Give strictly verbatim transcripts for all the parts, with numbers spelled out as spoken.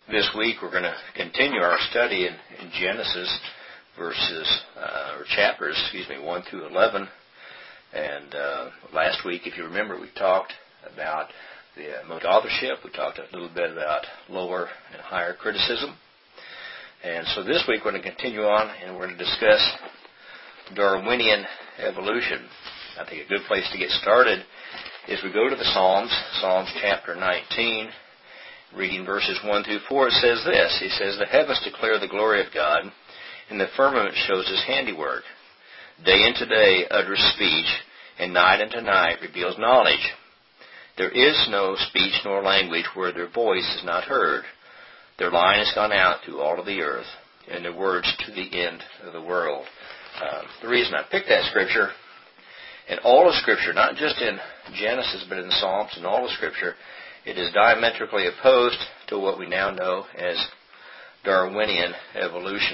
This week we're going to continue our study in, in Genesis verses, uh, or chapters, excuse me, one through eleven. And uh, last week, if you remember, we talked about the uh, mode authorship. We talked a little bit about lower and higher criticism. And so this week we're going to continue on and we're going to discuss Darwinian evolution. I think a good place to get started is we go to the Psalms, Psalms chapter nineteen, reading verses one through four. It says this, he says, "The heavens declare the glory of God, and the firmament shows His handiwork. Day unto day utters speech, and night unto night reveals knowledge. There is no speech nor language where their voice is not heard. Their line has gone out through all of the earth, and their words to the end of the world." Uh, the reason I picked that scripture, in all of Scripture, not just in Genesis, but in the Psalms and all of Scripture, it is diametrically opposed to what we now know as Darwinian evolution.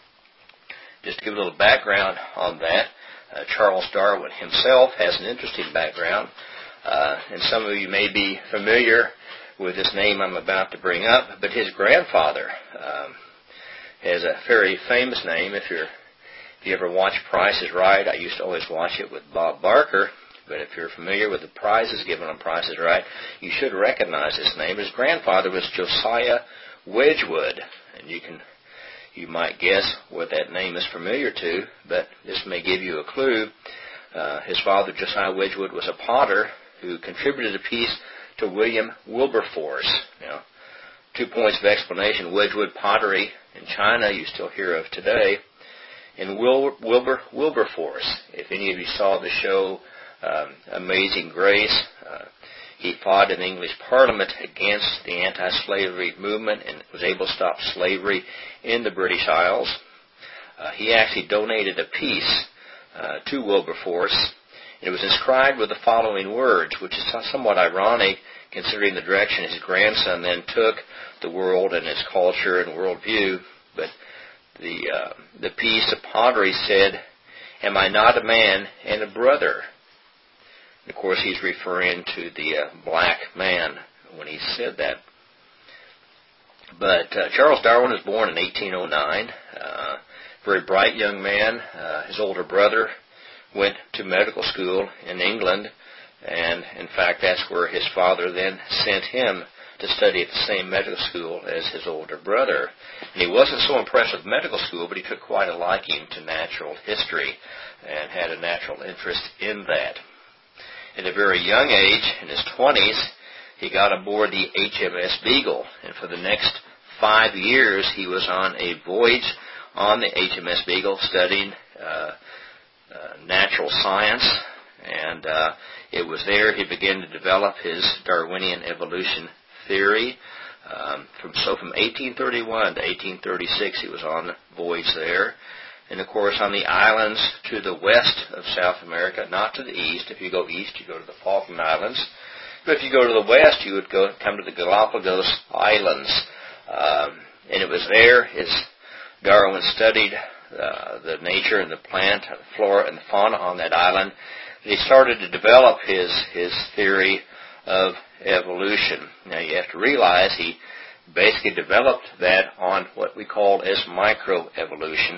Just to give a little background on that, uh, Charles Darwin himself has an interesting background, uh, and some of you may be familiar with this name I'm about to bring up, but his grandfather um, has a very famous name. If you're If you ever watch Price is Right, I used to always watch it with Bob Barker, but if you're familiar with the prizes given on Price is Right, you should recognize this name. His grandfather was Josiah Wedgwood, and you can, you might guess what that name is familiar to, but this may give you a clue. Uh, his father, Josiah Wedgwood, was a potter who contributed a piece to William Wilberforce. Now, two points of explanation: Wedgwood pottery in China you still hear of today. In Wil- Wilbur Wilberforce, if any of you saw the show um, Amazing Grace, uh, he fought in the English Parliament against the anti-slavery movement and was able to stop slavery in the British Isles. Uh, he actually donated a piece uh, to Wilberforce. It was inscribed with the following words, which is somewhat ironic considering the direction his grandson then took the world and its culture and worldview. But The uh, the piece of pottery said, "Am I not a man and a brother?" And of course, he's referring to the uh, black man when he said that. But uh, Charles Darwin was born in eighteen oh nine. Uh, very bright young man. Uh, his older brother went to medical school in England, and in fact, that's where his father then sent him to study at the same medical school as his older brother. And he wasn't so impressed with medical school, but he took quite a liking to natural history and had a natural interest in that. At a very young age, in his twenties, he got aboard the H M S Beagle, and for the next five years he was on a voyage on the H M S Beagle studying uh, uh, natural science, and uh, it was there he began to develop his Darwinian evolution theory. Um, from so from eighteen thirty-one to eighteen thirty-six, he was on the voyage there. And of course, on the islands to the west of South America, not to the east. If you go east, you go to the Falkland Islands. But if you go to the west, you would go come to the Galapagos Islands. Um, and it was there as Darwin studied uh, the nature and the plant, the flora and the fauna on that island, that he started to develop his his theory of evolution. Now you have to realize he basically developed that on what we call as microevolution,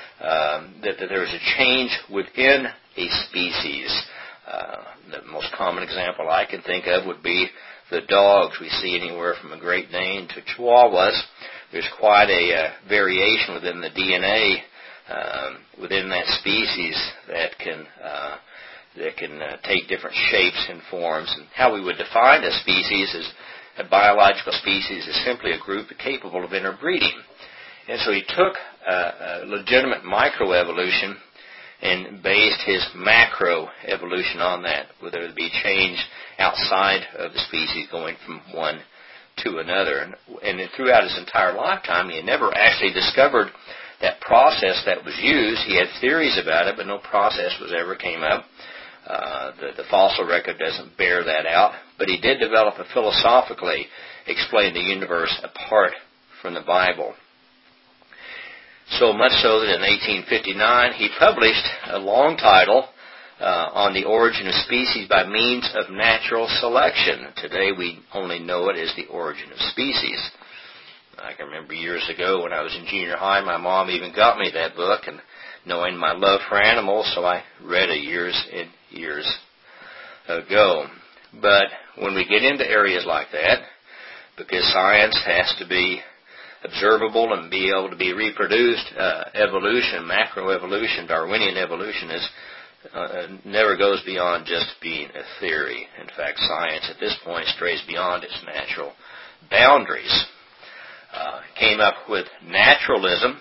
um, that, that there is a change within a species. Uh, the most common example I can think of would be the dogs. We see anywhere from a Great Dane to Chihuahuas. There's quite a uh, variation within the D N A um, within that species that can uh, that can uh, take different shapes and forms. And how we would define a species is a biological species is simply a group capable of interbreeding. And so he took uh, a legitimate microevolution and based his macroevolution on that, whether it be change outside of the species going from one to another. And, and throughout his entire lifetime, he had never actually discovered that process that was used. He had theories about it, but no process was ever came up. Uh, the, the fossil record doesn't bear that out, but he did develop a philosophically explain the universe apart from the Bible. So much so that in eighteen fifty-nine he published a long title uh, on the origin of species by means of natural selection. Today we only know it as the origin of species. I can remember years ago when I was in junior high, my mom even got me that book, and knowing my love for animals, so I read it years and years ago. But when we get into areas like that, because science has to be observable and be able to be reproduced, uh, evolution, macroevolution, Darwinian evolution is uh, never goes beyond just being a theory. In fact, science at this point strays beyond its natural boundaries. Uh, came up with naturalism,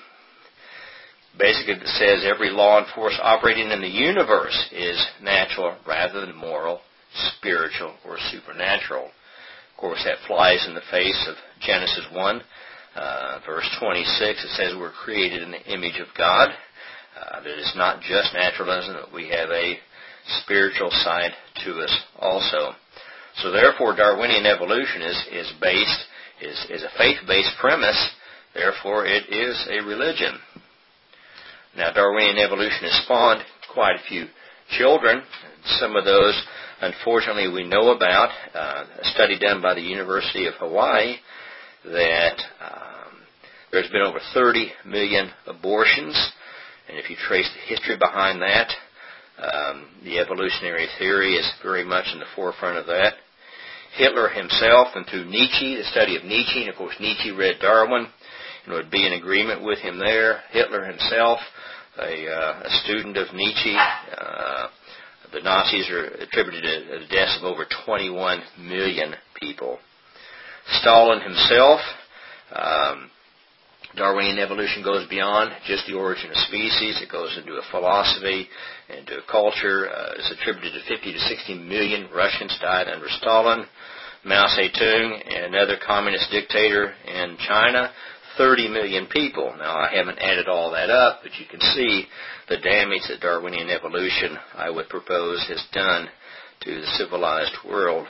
basically that says every law and force operating in the universe is natural rather than moral, spiritual, or supernatural. Of course, that flies in the face of Genesis one, uh, verse twenty-six. It says we're created in the image of God. Uh, that it's not just naturalism, that we have a spiritual side to us also. So therefore, Darwinian evolution is, is based, is, is a faith-based premise. Therefore, it is a religion. Now, Darwinian evolution has spawned quite a few children. Some of those, unfortunately, we know about. Uh, a study done by the University of Hawaii that um, there's been over thirty million abortions. And if you trace the history behind that, um, the evolutionary theory is very much in the forefront of that. Hitler himself, and through Nietzsche, the study of Nietzsche, and of course Nietzsche read Darwin, and would be in agreement with him there. Hitler himself, a, uh, a student of Nietzsche, uh, the Nazis are attributed to the deaths of over twenty-one million people. Stalin himself, um, Darwinian evolution goes beyond just the origin of species. It goes into a philosophy, into a culture. Uh, it's attributed to fifty to sixty million Russians died under Stalin. Mao Zedong, another communist dictator in China, thirty million people. Now, I haven't added all that up, but you can see the damage that Darwinian evolution, I would propose, has done to the civilized world.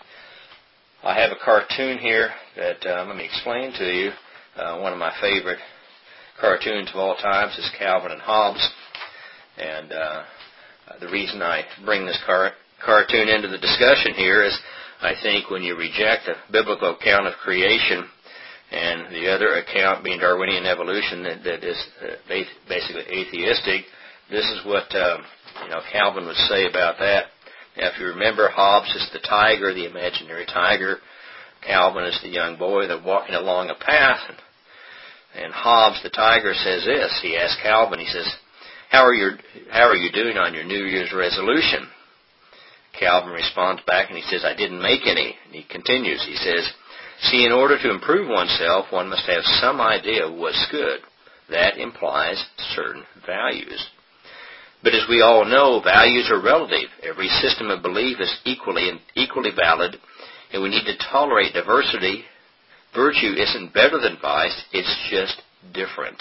I have a cartoon here that, uh, let me explain to you. Uh, one of my favorite cartoons of all times is Calvin and Hobbes. And uh, the reason I bring this car- cartoon into the discussion here is I think when you reject the biblical account of creation and the other account being Darwinian evolution that, that is uh, basically atheistic, this is what um, you know Calvin would say about that. Now, if you remember, Hobbes is the tiger, the imaginary tiger. Calvin is the young boy that's walking along a path. And, and Hobbes, the tiger, says this. He asks Calvin, he says, how are, your, how are you doing on your New Year's resolution? Calvin responds back and he says, I didn't make any. And he continues. He says, see, in order to improve oneself, one must have some idea of what's good. That implies certain values. But as we all know, values are relative. Every system of belief is equally and equally valid, and we need to tolerate diversity. Virtue isn't better than vice, it's just different.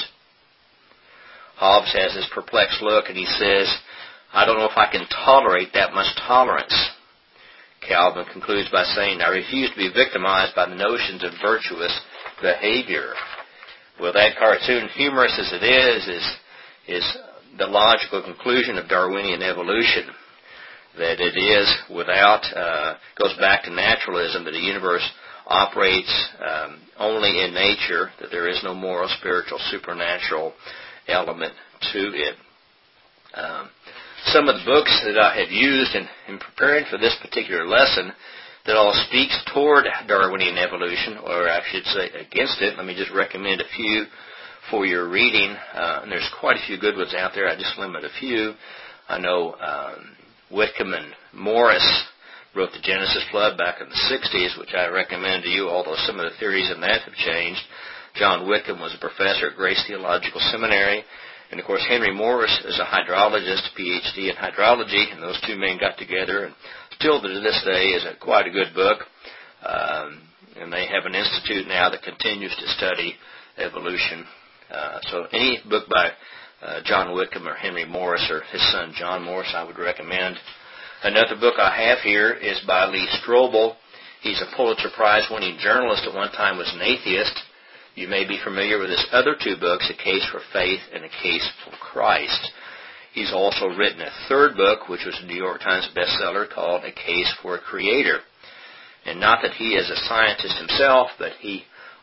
Hobbes has this perplexed look, and he says, I don't know if I can tolerate that much tolerance. Calvin concludes by saying, I refuse to be victimized by the notions of virtuous behavior. Well, that cartoon, humorous as it is, is, is the logical conclusion of Darwinian evolution. That it is without, uh, goes back to naturalism, that the universe operates um, only in nature, that there is no moral, spiritual, supernatural element to it. Um, some of the books that I have used in, in preparing for this particular lesson that all speaks toward Darwinian evolution, or I should say against it, let me just recommend a few for your reading. Uh, and there's quite a few good ones out there. I just limit a few. I know um, Whitcomb and Morris wrote the Genesis Flood back in the sixties, which I recommend to you, although some of the theories in that have changed. John Whitcomb was a professor at Grace Theological Seminary. And, of course, Henry Morris is a hydrologist, P H D in hydrology, and those two men got together. And still to this day is a, quite a good book. Um, and they have an institute now that continues to study evolution. Uh, so any book by uh, John Whitcomb or Henry Morris or his son John Morris I would recommend. Another book I have here is by Lee Strobel. He's a Pulitzer Prize-winning journalist. At one time was an atheist. You may be familiar with his other two books, A Case for Faith and A Case for Christ. He's also written a third book, which was a New York Times bestseller, called A Case for a Creator. And not that he is a scientist himself, but he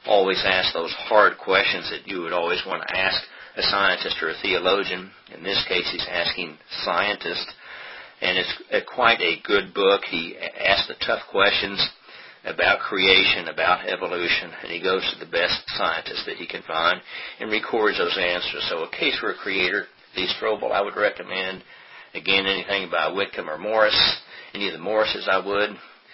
always ask those hard questions that you would always want to ask a scientist or a theologian. In this case, he's asking scientists, and it's a, quite a good book. He asks the tough questions about creation, about evolution, and he goes to the best scientists that he can find and records those answers. So A Case for a Creator, Lee Strobel, I would recommend. Again, anything by Whitcomb or Morris, any of the Morrises I would.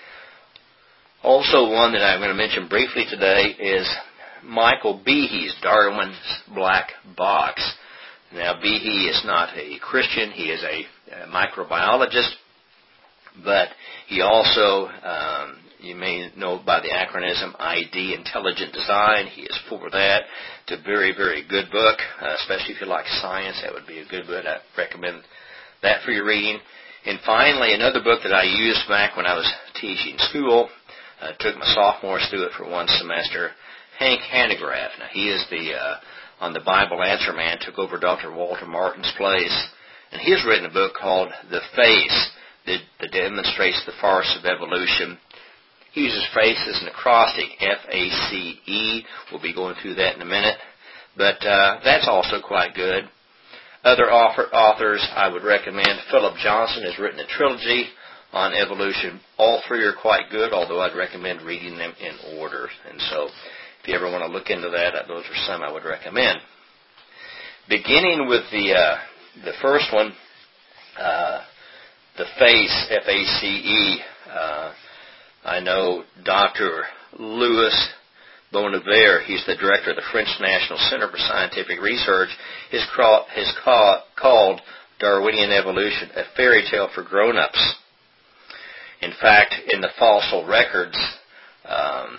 Also, one that I'm going to mention briefly today is Michael Behe's Darwin's Black Box. Now, Behe is not a Christian. He is a, a microbiologist, but he also, um, you may know by the acronym I D, Intelligent Design. He is for that. It's a very, very good book, uh, especially if you like science. That would be a good book. I recommend that for your reading. And finally, another book that I used back when I was teaching school, uh, took my sophomores through it for one semester, Hank Hanegraaff. Now, he is the, uh, on the Bible Answer Man, took over Doctor Walter Martin's place, and he has written a book called The Face that, that demonstrates the farce of evolution. He uses face as an acrostic, F A C E. We'll be going through that in a minute, but uh, that's also quite good. Other author, authors I would recommend, Philip Johnson has written a trilogy on evolution. All three are quite good, although I'd recommend reading them in order. And so if you ever want to look into that, those are some I would recommend. Beginning with the uh, the first one, uh, The Face, F A C E. Uh, I know Doctor Louis Bonnevier, he's the director of the French National Center for Scientific Research, has, cra- has ca- called Darwinian evolution a fairy tale for grown-ups. In fact, in the fossil records, um,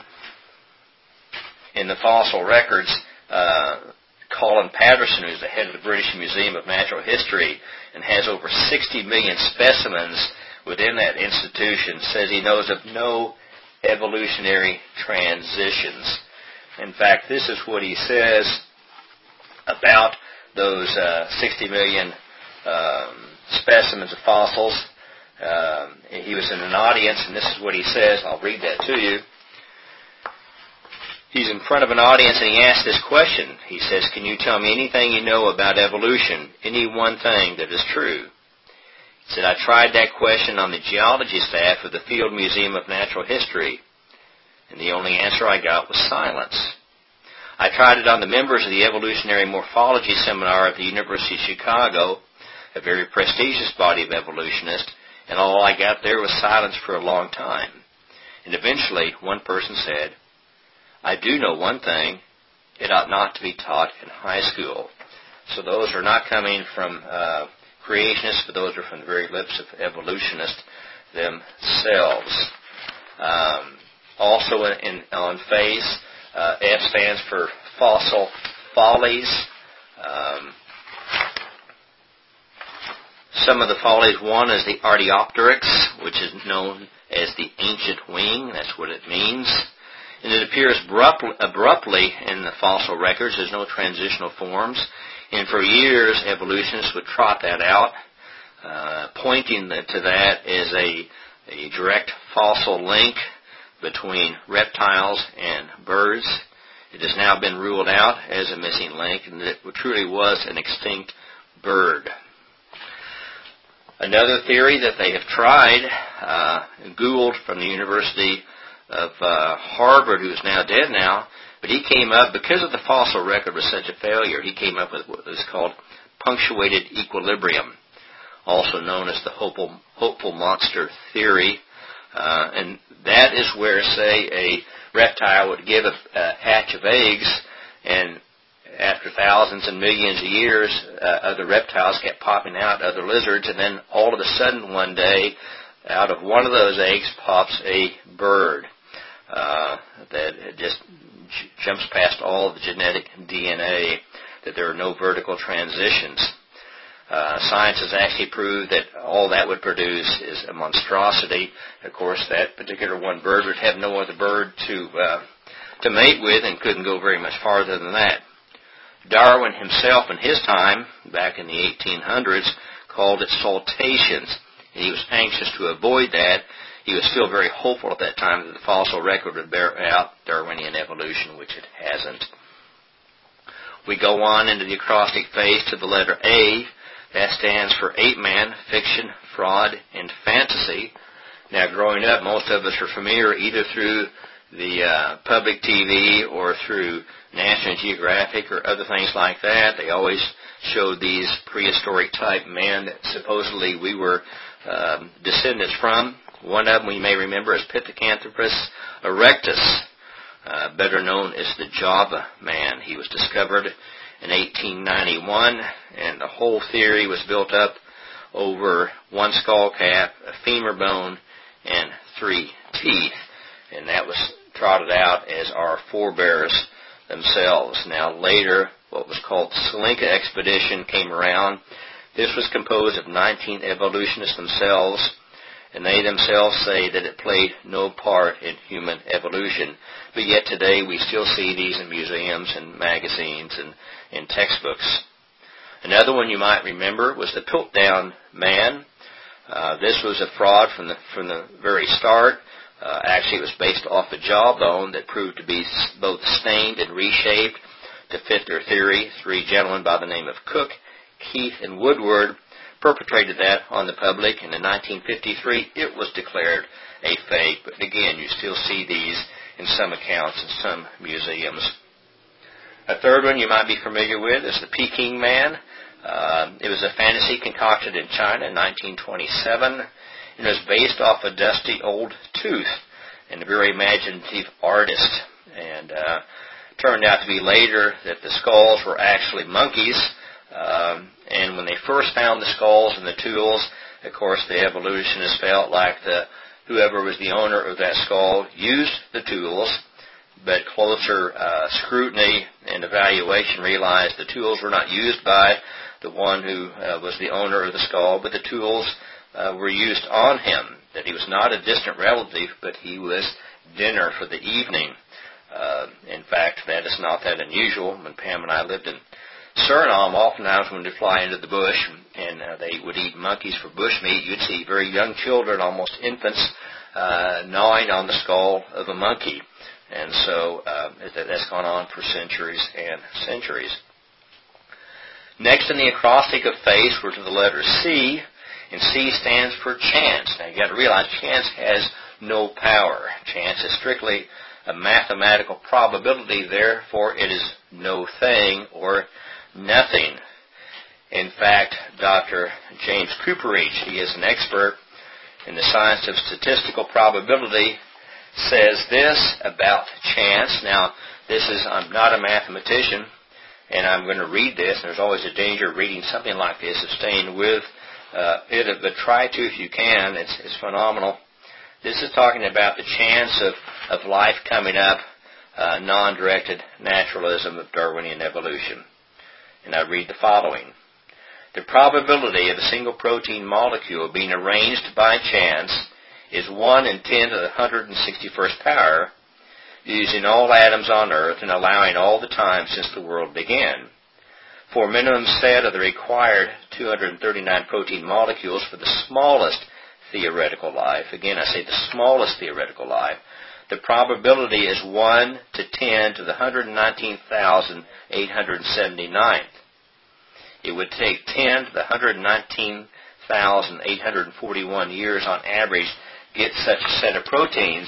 in the fossil records, uh, Colin Patterson, who's the head of the British Museum of Natural History and has over sixty million specimens within that institution, says he knows of no evolutionary transitions. In fact, this is what he says about those uh, sixty million um, specimens of fossils. Um, he was in an audience, and this is what he says. I'll read that to you. He's in front of an audience, and he asks this question. He says, "Can you tell me anything you know about evolution, any one thing that is true?" He said, "I tried that question on the geology staff of the Field Museum of Natural History, and the only answer I got was silence. I tried it on the members of the Evolutionary Morphology Seminar at the University of Chicago, a very prestigious body of evolutionists, and all I got there was silence for a long time. And eventually, one person said, 'I do know one thing, it ought not to be taught in high school.'" So those are not coming from uh, creationists, but those are from the very lips of evolutionists themselves. Um, also in, in, on face, uh, F stands for Fossil Follies. Um, some of the follies, one is the Archaeopteryx, which is known as the ancient wing. That's what it means. And it appears abrupt, abruptly in the fossil records. There's no transitional forms. And for years, evolutionists would trot that out, uh, pointing to that as a, a direct fossil link between reptiles and birds. It has now been ruled out as a missing link, and it truly was an extinct bird. Another theory that they have tried, uh, Gould from the University of uh, Harvard, who is now dead now, but he came up, because of the fossil record was such a failure, he came up with what is called punctuated equilibrium, also known as the hopeful, hopeful monster theory. Uh, and that is where, say, a reptile would give a, a hatch of eggs, and after thousands and millions of years, uh, other reptiles kept popping out, other lizards, and then all of a sudden one day, out of one of those eggs pops a bird uh, that just j- jumps past all of the genetic D N A, that there are no vertical transitions. Uh, science has actually proved that all that would produce is a monstrosity. Of course, that particular one bird would have no other bird to uh, to mate with and couldn't go very much farther than that. Darwin himself in his time, back in the eighteen hundreds, called it saltations. And he was anxious to avoid that. he was still very hopeful at that time that the fossil record would bear out Darwinian evolution, which it hasn't. We go on into the acrostic phase to the letter A. That stands for ape-man, fiction, fraud, and fantasy. Now, growing up, most of us are familiar either through the uh, public T V or through National Geographic or other things like that. They always showed these prehistoric type men that supposedly we were um, descendants from. One of them we may remember is Pithecanthropus erectus, uh, better known as the Java man. He was discovered in eighteen ninety-one, and the whole theory was built up over one skull cap, a femur bone, and three teeth. And that was trotted out as our forebears themselves. Now later, what was called the Selenka expedition came around. This was composed of nineteen evolutionists themselves, and they themselves say that it played no part in human evolution. But yet today we still see these in museums and magazines and in textbooks. Another one you might remember was the Piltdown man. Uh, this was a fraud from the from the very start. Uh, actually, it was based off a jawbone that proved to be both stained and reshaped to fit their theory. Three gentlemen by the name of Cook, Keith, and Woodward perpetrated that on the public, and in nineteen fifty-three it was declared a fake. But again, you still see these in some accounts in some museums. A third one you might be familiar with is the Peking man. Uh, it was a fantasy concocted in China in nineteen twenty-seven. It was based off a dusty old tooth and a very imaginative artist. And uh, turned out to be later that the skulls were actually monkeys. Um, and when they first found the skulls and the tools, of course, the evolutionists felt like the whoever was the owner of that skull used the tools, but closer uh, scrutiny and evaluation realized the tools were not used by the one who uh, was the owner of the skull, but the tools uh, were used on him, that he was not a distant relative, but he was dinner for the evening. Uh, in fact, that is not that unusual. When Pam and I lived in Suriname, oftentimes when they fly into the bush and uh, they would eat monkeys for bush meat, you'd see very young children, almost infants, uh, gnawing on the skull of a monkey. And so uh, that's gone on for centuries and centuries. Next in the acrostic of face, we're to the letter C, and C stands for chance. Now, you've got to realize chance has no power. Chance is strictly a mathematical probability, therefore it is no thing or nothing. In fact, Doctor James Cooperage, he is an expert in the science of statistical probability, says this about chance. Now, this is, I'm not a mathematician, and I'm going to read this, and there's always a danger of reading something like this, of staying with uh, it, but try to if you can. It's, it's phenomenal. This is talking about the chance of, of life coming up, uh, non-directed naturalism of Darwinian evolution. And I read the following. The probability of a single protein molecule being arranged by chance is one in ten to the one hundred sixty-first power, using all atoms on Earth and allowing all the time since the world began. For a minimum set of the required two hundred thirty-nine protein molecules for the smallest theoretical life, again I say the smallest theoretical life, the probability is one to ten to the one hundred nineteen thousand eight hundred seventy-ninth. It would take ten to the one hundred nineteen thousand eight hundred forty-one years on average to get such a set of proteins,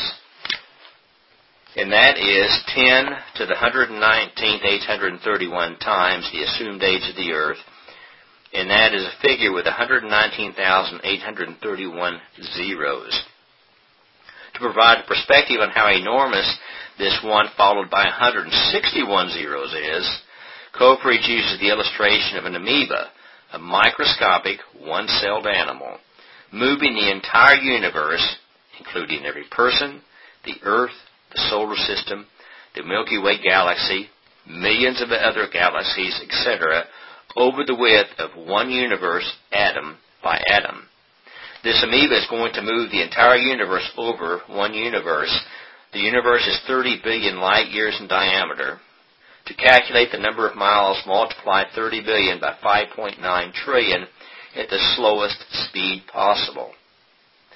and that is ten to the one hundred nineteen thousand eight hundred thirty-one times the assumed age of the Earth, and that is a figure with one hundred nineteen thousand eight hundred thirty-one zeros. To provide a perspective on how enormous this one followed by one hundred sixty-one zeros is, Cooperage uses the illustration of an amoeba, a microscopic, one-celled animal, moving the entire universe, including every person, the Earth, the solar system, the Milky Way galaxy, millions of other galaxies, et cetera, over the width of one universe, atom by atom. This amoeba is going to move the entire universe over one universe. The universe is thirty billion light years in diameter. To calculate the number of miles, multiply thirty billion by five point nine trillion at the slowest speed possible.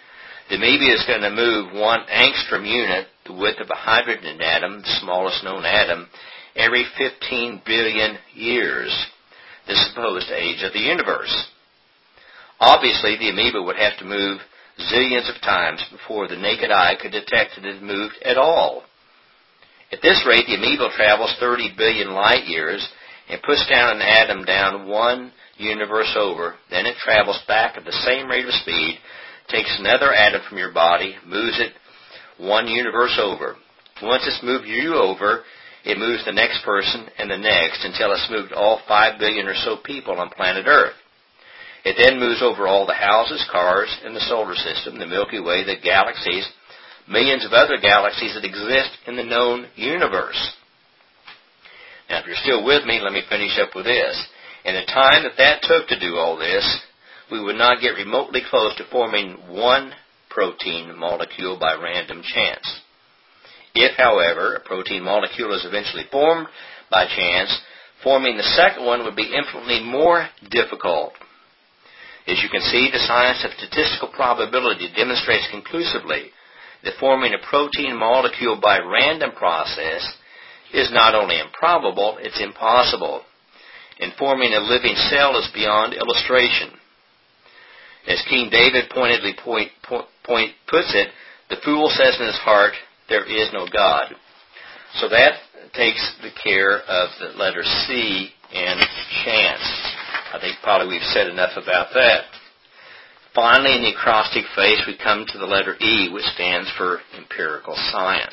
The amoeba is going to move one angstrom unit, the width of a hydrogen atom, the smallest known atom, every fifteen billion years, the supposed age of the universe. Obviously, the amoeba would have to move zillions of times before the naked eye could detect that it had moved at all. At this rate, the amoeba travels thirty billion light years and puts down an atom down one universe over. Then it travels back at the same rate of speed, takes another atom from your body, moves it one universe over. Once it's moved you over, it moves the next person and the next until it's moved all five billion or so people on planet Earth. It then moves over all the houses, cars in the solar system, the Milky Way, the galaxies, millions of other galaxies that exist in the known universe. Now, if you're still with me, let me finish up with this. In the time that that took to do all this, we would not get remotely close to forming one protein molecule by random chance. If, however, a protein molecule is eventually formed by chance, forming the second one would be infinitely more difficult. As you can see, the science of statistical probability demonstrates conclusively that forming a protein molecule by random process is not only improbable, it's impossible. And forming a living cell is beyond illustration. As King David pointedly point, point, point puts it, the fool says in his heart, there is no God. So that takes the care of the letter C in chance. I think probably we've said enough about that. Finally, in the acrostic face, we come to the letter E, which stands for empirical science.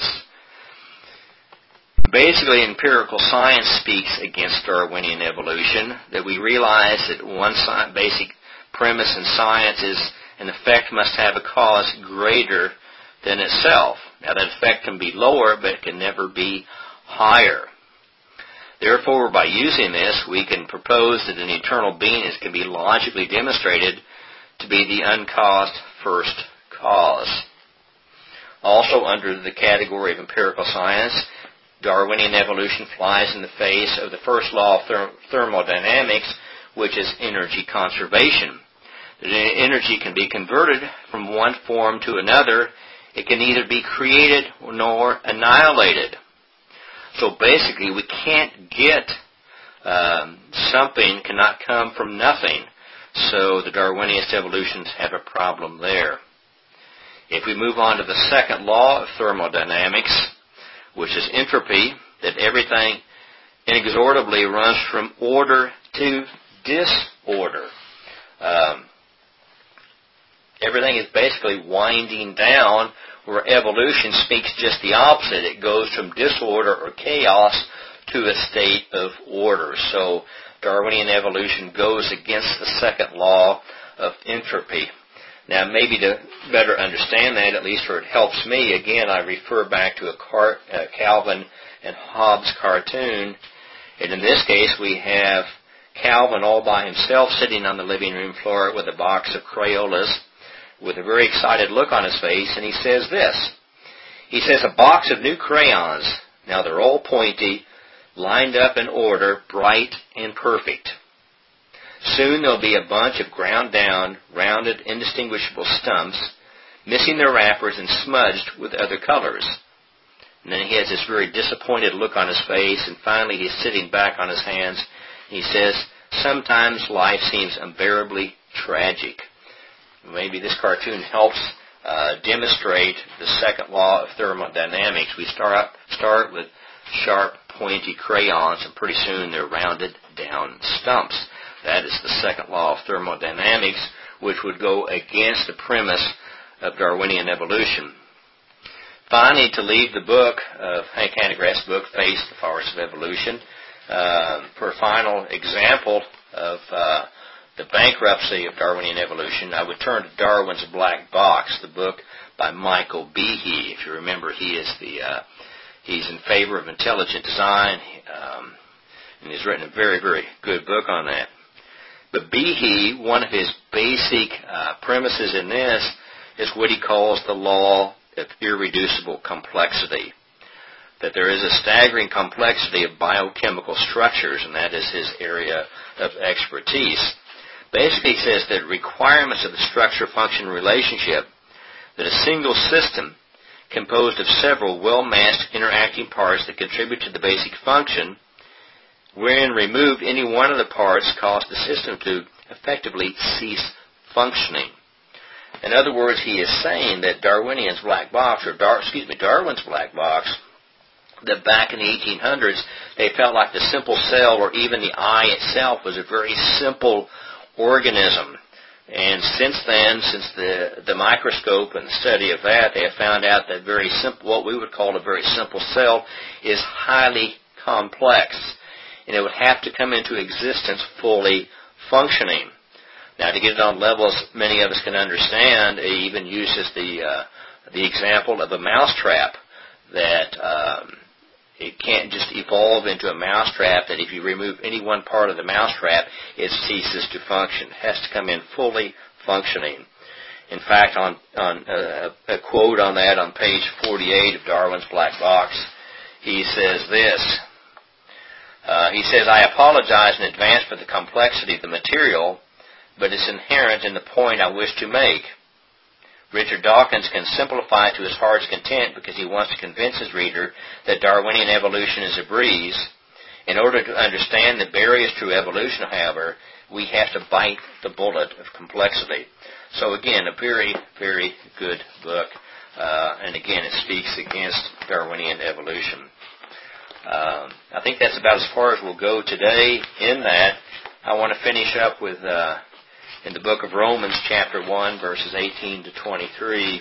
Basically, empirical science speaks against Darwinian evolution, that we realize that one basic premise in science is an effect must have a cause greater than itself. Now, that effect can be lower, but it can never be higher. Therefore, by using this, we can propose that an eternal being can be logically demonstrated to be the uncaused first cause. Also, under the category of empirical science, Darwinian evolution flies in the face of the first law of therm- thermodynamics, which is energy conservation. That energy can be converted from one form to another. It can neither be created nor annihilated. So basically, we can't get um, something cannot come from nothing. So the Darwinian evolutions have a problem there. If we move on to the second law of thermodynamics, which is entropy, that everything inexorably runs from order to disorder. Um, everything is basically winding down, where evolution speaks just the opposite. It goes from disorder or chaos to a state of order. So Darwinian evolution goes against the second law of entropy. Now, maybe to better understand that, at least where it helps me, again, I refer back to a Car- uh, Calvin and Hobbes cartoon. And in this case, we have Calvin all by himself sitting on the living room floor with a box of Crayolas with a very excited look on his face, and he says this. He says, a box of new crayons. Now, they're all pointy, lined up in order, bright and perfect. Soon there'll be a bunch of ground down, rounded, indistinguishable stumps, missing their wrappers and smudged with other colors. And then he has this very disappointed look on his face, and finally he's sitting back on his hands. He says, sometimes life seems unbearably tragic. Maybe this cartoon helps uh, demonstrate the second law of thermodynamics. We start start with sharp, pointy crayons, and pretty soon they're rounded down stumps. That is the second law of thermodynamics, which would go against the premise of Darwinian evolution. Finally, to leave the book of Hank Hanegraaff's book, Face the Farce of Evolution, uh, for a final example of uh, the bankruptcy of Darwinian evolution, I would turn to Darwin's Black Box, the book by Michael Behe. If you remember, he is the uh, he's in favor of intelligent design, um, and he's written a very, very good book on that. But Behe, one of his basic uh, premises in this is what he calls the law of irreducible complexity. That there is a staggering complexity of biochemical structures, and that is his area of expertise. Basically, he says that requirements of the structure-function relationship that a single system composed of several well-matched interacting parts that contribute to the basic function, wherein removed any one of the parts caused the system to effectively cease functioning. In other words, he is saying that Darwinian's black box, or Dar- excuse me, Darwin's black box, that back in the eighteen hundreds, they felt like the simple cell or even the eye itself was a very simple organism. And since then, since the, the microscope and the study of that, they have found out that very simple, what we would call a very simple cell is highly complex. And it would have to come into existence fully functioning. Now, to get it on levels many of us can understand, he even uses the, uh, the example of a mousetrap, that um, it can't just evolve into a mousetrap, that if you remove any one part of the mousetrap, it ceases to function. It has to come in fully functioning. In fact, on, on uh, a quote on that on page forty-eight of Darwin's Black Box, he says this. Uh, he says, "I apologize in advance for the complexity of the material, but it's inherent in the point I wish to make. Richard Dawkins can simplify it to his heart's content because he wants to convince his reader that Darwinian evolution is a breeze. In order to understand the barriers to evolution, however, we have to bite the bullet of complexity." So again, a very, very good book. Uh, and again, it speaks against Darwinian evolution. Um, I think that's about as far as we'll go today in that. I want to finish up with... Uh, in the book of Romans, chapter one, verses eighteen to twenty-three.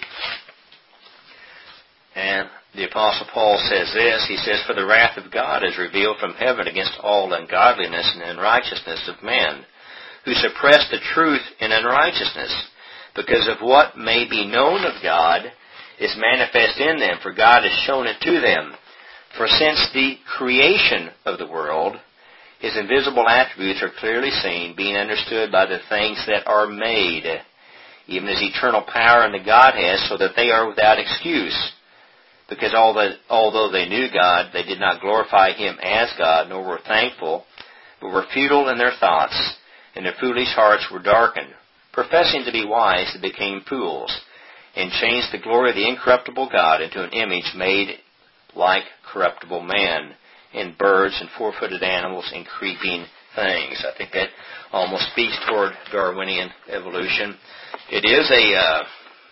And the Apostle Paul says this. He says, "For the wrath of God is revealed from heaven against all ungodliness and unrighteousness of men, who suppress the truth in unrighteousness, because of what may be known of God is manifest in them, for God has shown it to them. For since the creation of the world, His invisible attributes are clearly seen, being understood by the things that are made, even His eternal power and the Godhead, so that they are without excuse. Because although they knew God, they did not glorify Him as God, nor were thankful, but were futile in their thoughts, and their foolish hearts were darkened. Professing to be wise, they became fools, and changed the glory of the incorruptible God into an image made like corruptible man, in birds and four-footed animals and creeping things." I think that almost speaks toward Darwinian evolution. It is a, uh,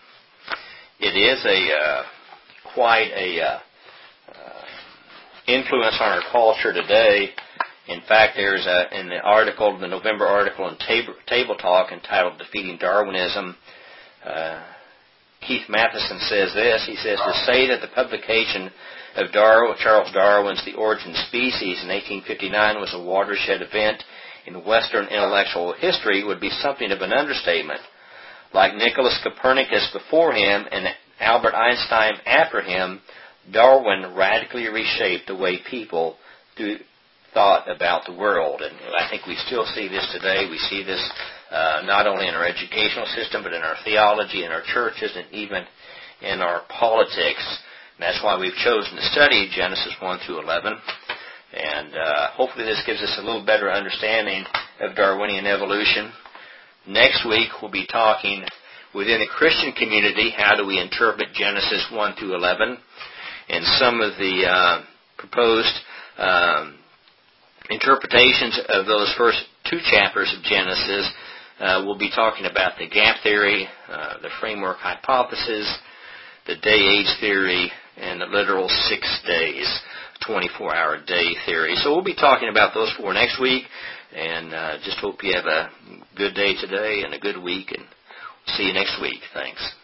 it is a uh, quite a uh, uh, influence on our culture today. In fact, there's a, in the article, the November article in Table, Table Talk entitled "Defeating Darwinism," uh, Keith Matheson says this. He says, "To say that the publication of Darwin, Charles Darwin's The Origin of Species in eighteen fifty-nine was a watershed event in Western intellectual history would be something of an understatement. Like Nicholas Copernicus before him and Albert Einstein after him, Darwin radically reshaped the way people do, thought about the world." And I think we still see this today. We see this uh, not only in our educational system, but in our theology, in our churches, and even in our politics. And that's why we've chosen to study Genesis one through eleven. And uh, hopefully this gives us a little better understanding of Darwinian evolution. Next week we'll be talking within the Christian community, how do we interpret Genesis one through eleven, and some of the uh, proposed um, interpretations of those first two chapters of Genesis. Uh, we'll be talking about the gap theory, uh, the framework hypothesis, the day-age theory, and the literal six days, twenty-four hour day theory. So we'll be talking about those four next week, and uh, just hope you have a good day today and a good week, and see you next week. Thanks.